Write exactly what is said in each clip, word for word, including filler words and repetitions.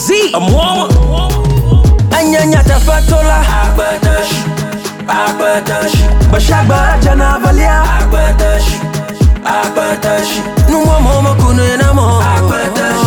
Z, I'm warm. Anyanya tafatola Agbadash, Agbadash, Bashagba jana valia Agbadash, Agbadash, Numo momo kunu na mo Agbadash,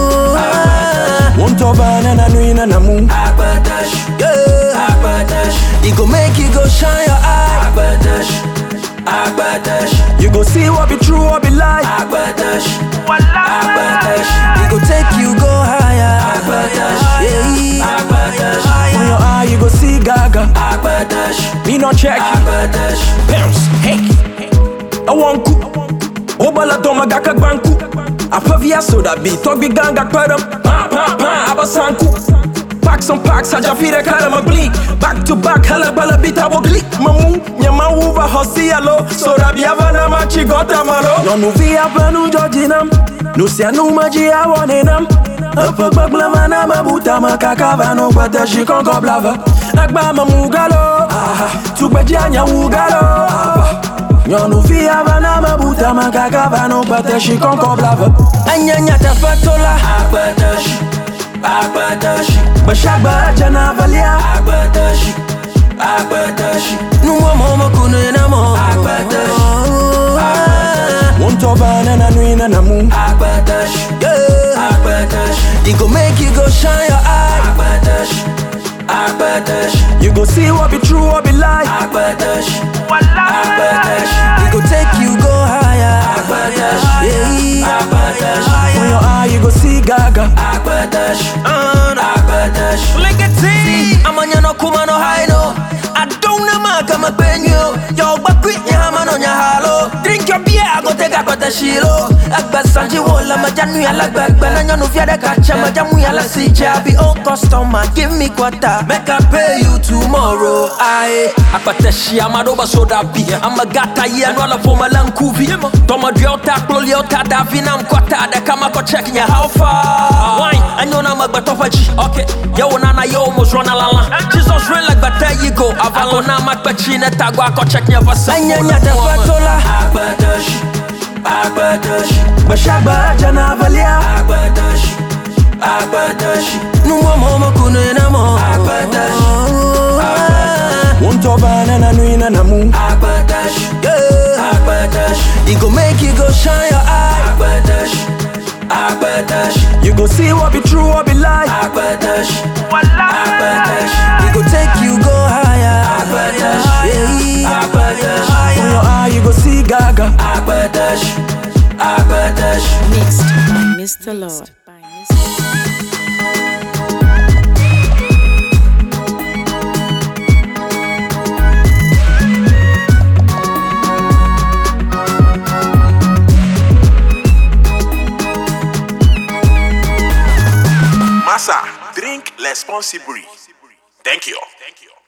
Won't over na nuina na mu Agbadash, Agbadash, It go make you go shine your eye Agbadash, Agbadash, You go see what be true, what be lie Agbadash, Agbadash, It go take you go higher Agbadash, Yeah Agbadash, On your eye you go see Gaga Agbadash, Me not check Agbadash, Bounce, hey. I want ku Obala doma gaka banku Apavia soda be talk big ganga kwadam Pa pa pa abasanku Packs on packs haja fire kala magli Back to back hala bala bita wogli Mamu nyama uva hosi alo Soda biava na machi gota malo No nuvi apanu jojinam Nusia numaji awanenam Afak baglava na mabuta makakava No kwata shikon koblava Akba mamugalo Tukbeji anya ugalo Nyonu fi avana mabuta makakava No kwata shikon koblava Anyanya tafatola Agbadash, Agbadash, Bashagba jana valia Agbadash, Agbadash, Numo momo kunu na mo Agbadash, Won't over na nuina na mu Agbadash, Agbadash, It go make you go shine your eye Agbadash, Agbadash, You go see what be true, what be lie Agbadash, Agbadash, It go take you go higher Agbadash, Yeah Agbadash, On your eye you go see Gaga Agbadash, Agbadash, See, I'm on your no kuma no high no I don't know ma kama penyo Yo bakwi nyama no nyahalo Drink your beer, I go take a kota shilo Akba sanji wola majanu ya lagbagba Na nyonu fiade kacha majamu ya la sija Be old customer, give me quarter Make I pay you tomorrow Aye Akba shi amadoba soda bi Ama gata ye anwala foma lankuvi Toma diota, kloliota, davina mkwata De kama ko check nya how far Wine, anyona magbatofa ji Okay, yo nana yo almost run a lala Jesus real like but there you go Avalona makbachine tagwa ko check nya vasa Anyanya tafatola Agbadash, Agbadash, Bashagba jana valia Agbadash, Agbadash, Numo momo kunu na mo Agbadash, Won't over na nuina na mu Agbadash, Agbadash, It go make you go shine your eye Agbadash, Agbadash, You go see what be true, what be lie Agbadash, Agbadash, It go take you go higher Agbadash, Yeah Agbadash, On your eye you go see Gaga Agbadash, Agbadash. Mixed by Mister Lord. Massa, drink responsibly. Thank you. Thank you.